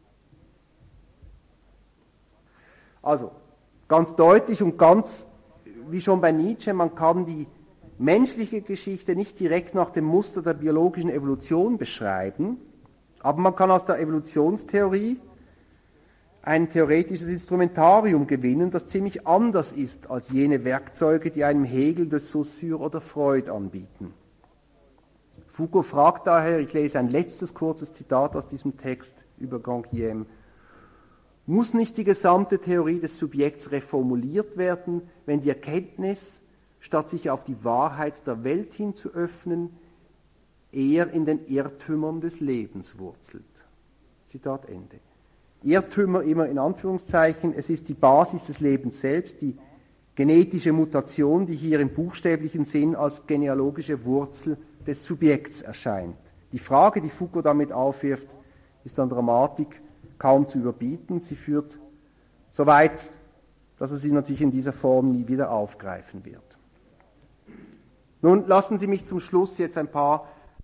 Also, ganz deutlich und ganz wie schon bei Nietzsche, man kann die menschliche Geschichte nicht direkt nach dem Muster der biologischen Evolution beschreiben, aber man kann aus der Evolutionstheorie ein theoretisches Instrumentarium gewinnen, das ziemlich anders ist als jene Werkzeuge, die einem Hegel, de Saussure oder Freud anbieten. Foucault fragt daher, ich lese ein letztes kurzes Zitat aus diesem Text über Canguilhem, muss nicht die gesamte Theorie des Subjekts reformuliert werden, wenn die Erkenntnis, statt sich auf die Wahrheit der Welt hin zu öffnen, eher in den Irrtümern des Lebens wurzelt? Zitat Ende. Irrtümer immer in Anführungszeichen, es ist die Basis des Lebens selbst, die genetische Mutation, die hier im buchstäblichen Sinn als genealogische Wurzel des Subjekts erscheint. Die Frage, die Foucault damit aufwirft, ist an Dramatik kaum zu überbieten. Sie führt so weit, dass er sie natürlich in dieser Form nie wieder aufgreifen wird. Nun lassen Sie mich zum Schluss jetzt ein paar.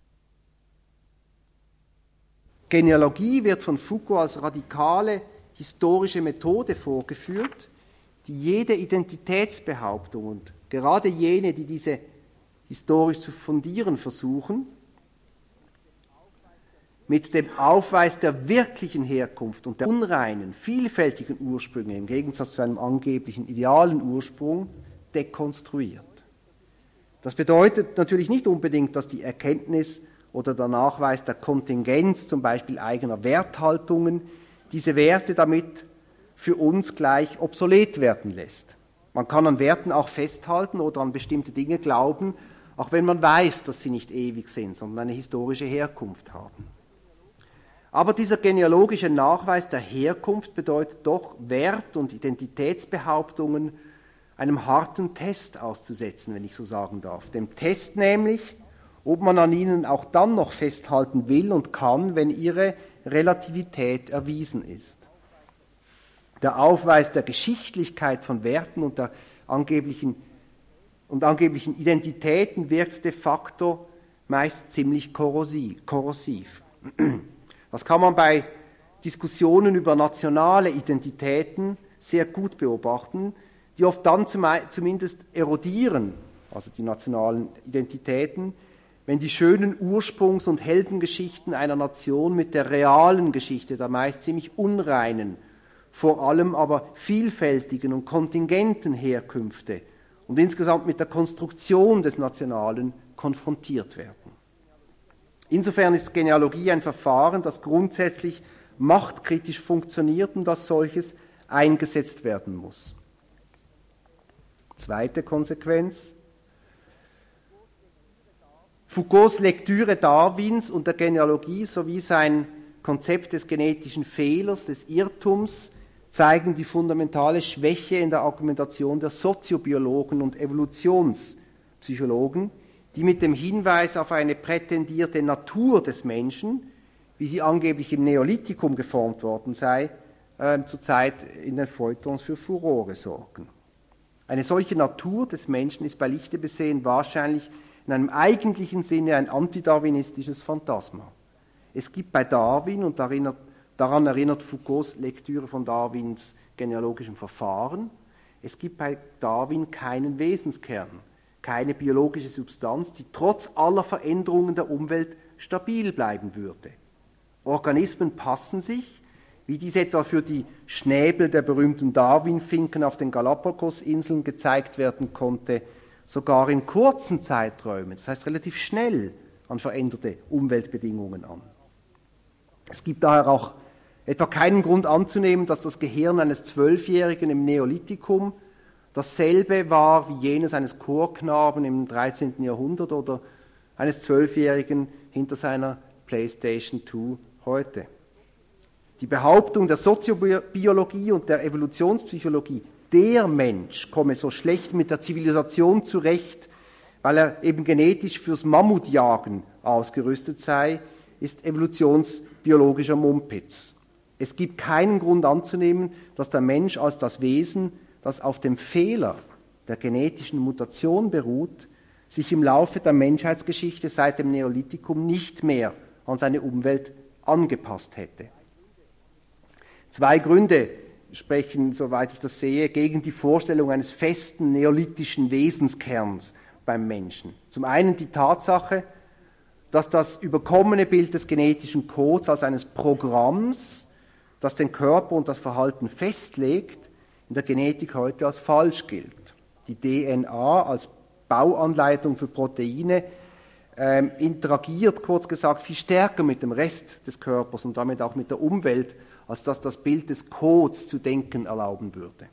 Genealogie wird von Foucault als radikale historische Methode vorgeführt, die jede Identitätsbehauptung und gerade jene, die diese historisch zu fundieren versuchen, mit dem Aufweis der wirklichen Herkunft und der unreinen, vielfältigen Ursprünge im Gegensatz zu einem angeblichen idealen Ursprung dekonstruiert. Das bedeutet natürlich nicht unbedingt, dass die Erkenntnis oder der Nachweis der Kontingenz, zum Beispiel eigener Werthaltungen, diese Werte damit für uns gleich obsolet werden lässt. Man kann an Werten auch festhalten oder an bestimmte Dinge glauben, auch wenn man weiß, dass sie nicht ewig sind, sondern eine historische Herkunft haben. Aber dieser genealogische Nachweis der Herkunft bedeutet doch, Wert- und Identitätsbehauptungen einem harten Test auszusetzen, wenn ich so sagen darf. Dem Test nämlich, ob man an ihnen auch dann noch festhalten will und kann, wenn ihre Relativität erwiesen ist. Der Aufweis der Geschichtlichkeit von Werten und der angeblichen Identitäten wirkt de facto meist ziemlich korrosiv. Das kann man bei Diskussionen über nationale Identitäten sehr gut beobachten, die oft dann zumindest erodieren, also die nationalen Identitäten, wenn die schönen Ursprungs- und Heldengeschichten einer Nation mit der realen Geschichte, der meist ziemlich unreinen, vor allem aber vielfältigen und kontingenten Herkünfte und insgesamt mit der Konstruktion des Nationalen konfrontiert werden. Insofern ist Genealogie ein Verfahren, das grundsätzlich machtkritisch funktioniert und als solches eingesetzt werden muss. Zweite Konsequenz. Foucaults Lektüre Darwins und der Genealogie sowie sein Konzept des genetischen Fehlers, des Irrtums, zeigen die fundamentale Schwäche in der Argumentation der Soziobiologen und Evolutionspsychologen, die mit dem Hinweis auf eine prätendierte Natur des Menschen, wie sie angeblich im Neolithikum geformt worden sei, zurzeit in den Feuilletons für Furore sorgen. Eine solche Natur des Menschen ist bei Lichte besehen wahrscheinlich in einem eigentlichen Sinne ein antidarwinistisches Phantasma. Es gibt bei Darwin, und daran erinnert Foucaults Lektüre von Darwins genealogischem Verfahren, es gibt bei Darwin keinen Wesenskern, keine biologische Substanz, die trotz aller Veränderungen der Umwelt stabil bleiben würde. Organismen passen sich, wie dies etwa für die Schnäbel der berühmten Darwin-Finken auf den Galapagos-Inseln gezeigt werden konnte, sogar in kurzen Zeiträumen, das heißt relativ schnell, an veränderte Umweltbedingungen an. Es gibt daher auch etwa keinen Grund anzunehmen, dass das Gehirn eines 12-Jährigen im Neolithikum dasselbe war wie jenes eines Chorknaben im 13. Jahrhundert oder eines 12-Jährigen hinter seiner PlayStation 2 heute. Die Behauptung der Soziobiologie und der Evolutionspsychologie, der Mensch komme so schlecht mit der Zivilisation zurecht, weil er eben genetisch fürs Mammutjagen ausgerüstet sei, ist evolutionsbiologischer Mumpitz. Es gibt keinen Grund anzunehmen, dass der Mensch als das Wesen, das auf dem Fehler der genetischen Mutation beruht, sich im Laufe der Menschheitsgeschichte seit dem Neolithikum nicht mehr an seine Umwelt angepasst hätte. Zwei Gründe sprechen, soweit ich das sehe, gegen die Vorstellung eines festen neolithischen Wesenskerns beim Menschen. Zum einen die Tatsache, dass das überkommene Bild des genetischen Codes als eines Programms, das den Körper und das Verhalten festlegt, in der Genetik heute als falsch gilt. Die DNA als Bauanleitung für Proteine interagiert, kurz gesagt, viel stärker mit dem Rest des Körpers und damit auch mit der Umwelt, als dass das Bild des Codes zu denken erlauben würde.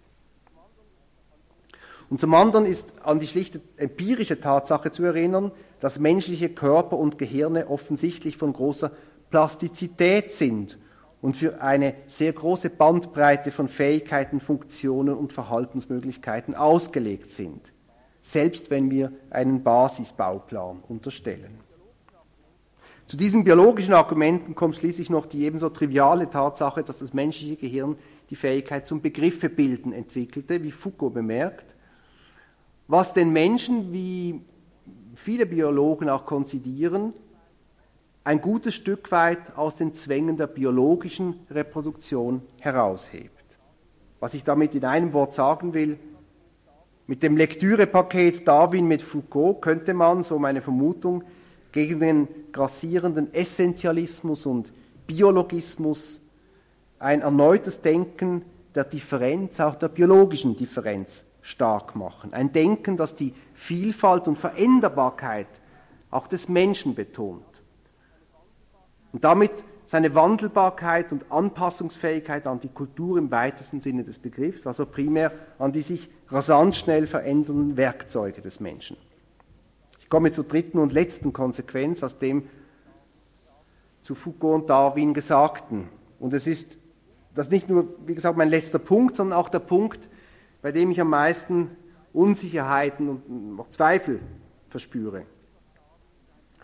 Und zum anderen ist an die schlichte empirische Tatsache zu erinnern, dass menschliche Körper und Gehirne offensichtlich von großer Plastizität sind und für eine sehr große Bandbreite von Fähigkeiten, Funktionen und Verhaltensmöglichkeiten ausgelegt sind, selbst wenn wir einen Basisbauplan unterstellen. Zu diesen biologischen Argumenten kommt schließlich noch die ebenso triviale Tatsache, dass das menschliche Gehirn die Fähigkeit zum Begriffe-Bilden entwickelte, wie Foucault bemerkt, was den Menschen, wie viele Biologen auch konzidieren, ein gutes Stück weit aus den Zwängen der biologischen Reproduktion heraushebt. Was ich damit in einem Wort sagen will, mit dem Lektürepaket Darwin mit Foucault könnte man, so meine Vermutung, gegen den grassierenden Essentialismus und Biologismus ein erneutes Denken der Differenz, auch der biologischen Differenz, stark machen. Ein Denken, das die Vielfalt und Veränderbarkeit auch des Menschen betont und damit seine Wandelbarkeit und Anpassungsfähigkeit an die Kultur im weitesten Sinne des Begriffs, also primär an die sich rasant schnell verändernden Werkzeuge des Menschen. Ich komme zur dritten und letzten Konsequenz aus dem zu Foucault und Darwin Gesagten. Und es ist das nicht nur, wie gesagt, mein letzter Punkt, sondern auch der Punkt, bei dem ich am meisten Unsicherheiten und auch Zweifel verspüre.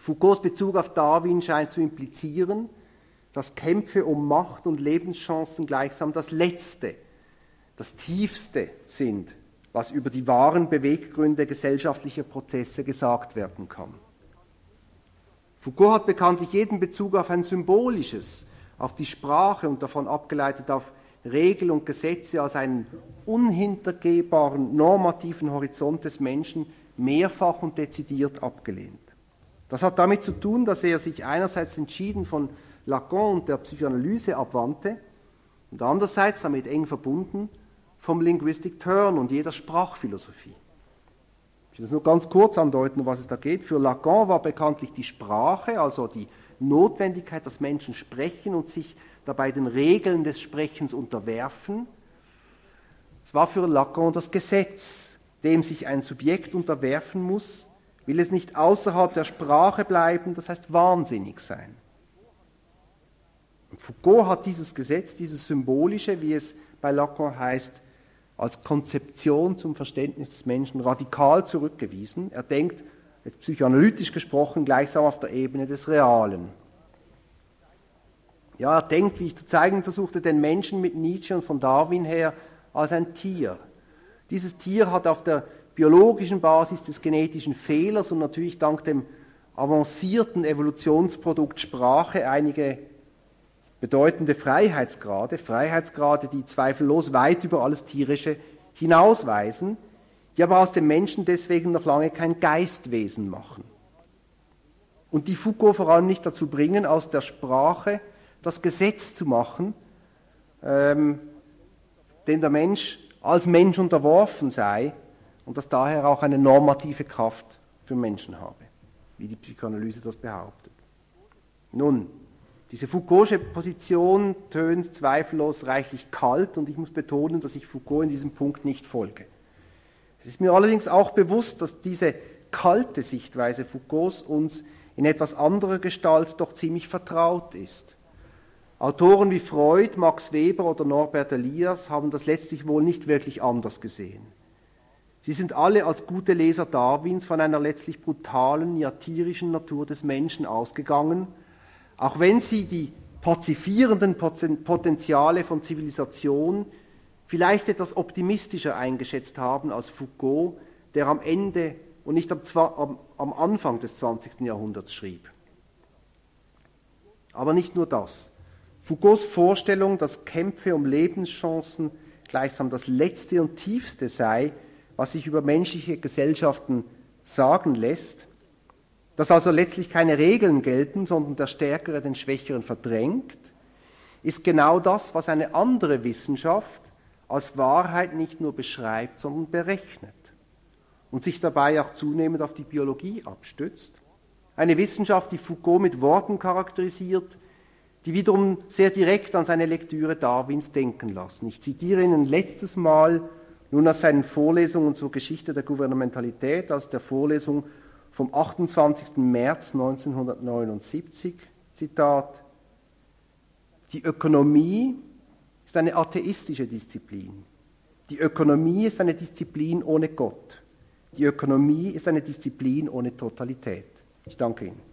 Foucaults Bezug auf Darwin scheint zu implizieren, dass Kämpfe um Macht und Lebenschancen gleichsam das Letzte, das Tiefste sind, was über die wahren Beweggründe gesellschaftlicher Prozesse gesagt werden kann. Foucault hat bekanntlich jeden Bezug auf ein Symbolisches, auf die Sprache und davon abgeleitet auf Regeln und Gesetze als einen unhintergehbaren normativen Horizont des Menschen mehrfach und dezidiert abgelehnt. Das hat damit zu tun, dass er sich einerseits entschieden von Lacan und der Psychoanalyse abwandte und andererseits damit eng verbunden vom Linguistic Turn und jeder Sprachphilosophie. Ich will das nur ganz kurz andeuten, um was es da geht. Für Lacan war bekanntlich die Sprache, also die Notwendigkeit, dass Menschen sprechen und sich dabei den Regeln des Sprechens unterwerfen. Es war für Lacan das Gesetz, dem sich ein Subjekt unterwerfen muss, will es nicht außerhalb der Sprache bleiben, das heißt wahnsinnig sein. Und Foucault hat dieses Gesetz, dieses Symbolische, wie es bei Lacan heißt, als Konzeption zum Verständnis des Menschen radikal zurückgewiesen. Er denkt, jetzt psychoanalytisch gesprochen, gleichsam auf der Ebene des Realen. Ja, er denkt, wie ich zu zeigen versuchte, den Menschen mit Nietzsche und von Darwin her als ein Tier. Dieses Tier hat auf der biologischen Basis des genetischen Fehlers und natürlich dank dem avancierten Evolutionsprodukt Sprache einige bedeutende Freiheitsgrade, die zweifellos weit über alles Tierische hinausweisen, die aber aus dem Menschen deswegen noch lange kein Geistwesen machen. Und die Foucault vor allem nicht dazu bringen, aus der Sprache das Gesetz zu machen, dem der Mensch als Mensch unterworfen sei und das daher auch eine normative Kraft für Menschen habe, wie die Psychoanalyse das behauptet. Nun, diese Foucaultsche Position tönt zweifellos reichlich kalt und ich muss betonen, dass ich Foucault in diesem Punkt nicht folge. Es ist mir allerdings auch bewusst, dass diese kalte Sichtweise Foucaults uns in etwas anderer Gestalt doch ziemlich vertraut ist. Autoren wie Freud, Max Weber oder Norbert Elias haben das letztlich wohl nicht wirklich anders gesehen. Sie sind alle als gute Leser Darwins von einer letztlich brutalen, ja tierischen Natur des Menschen ausgegangen, auch wenn sie die pazifierenden Potenziale von Zivilisation vielleicht etwas optimistischer eingeschätzt haben als Foucault, der am Ende und nicht am Anfang des 20. Jahrhunderts schrieb. Aber nicht nur das. Foucaults Vorstellung, dass Kämpfe um Lebenschancen gleichsam das Letzte und Tiefste sei, was sich über menschliche Gesellschaften sagen lässt, dass also letztlich keine Regeln gelten, sondern der Stärkere den Schwächeren verdrängt, ist genau das, was eine andere Wissenschaft als Wahrheit nicht nur beschreibt, sondern berechnet und sich dabei auch zunehmend auf die Biologie abstützt. Eine Wissenschaft, die Foucault mit Worten charakterisiert, die wiederum sehr direkt an seine Lektüre Darwins denken lassen. Ich zitiere Ihnen letztes Mal nun aus seinen Vorlesungen zur Geschichte der Gouvernementalität, aus der Vorlesung vom 28. März 1979, Zitat: Die Ökonomie ist eine atheistische Disziplin. Die Ökonomie ist eine Disziplin ohne Gott. Die Ökonomie ist eine Disziplin ohne Totalität. Ich danke Ihnen.